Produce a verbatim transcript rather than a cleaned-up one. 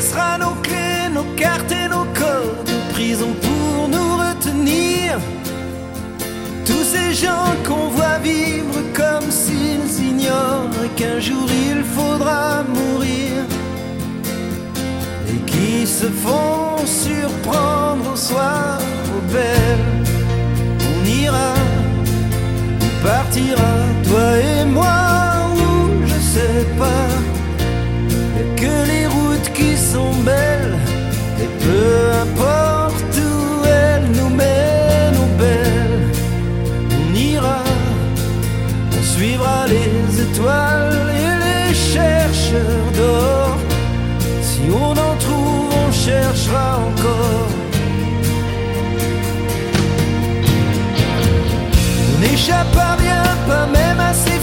laissera nos clés, nos cartes et nos codes, nos prisons pour nous retenir. Tous ces gens qu'on voit vivre comme s'ils ignorent qu'un jour il faudra mourir, et qui se font surprendre au soir aux belles. On ira, on partira, toi et moi, ou je sais pas. Y'a que les routes qui sont belles, et peu importe où elles nous mènent, aux belles. On ira, on suivra les étoiles et les chercheurs d'or. Si on en trouve, on cherchera encore. On n'échappe à rien, pas même à ses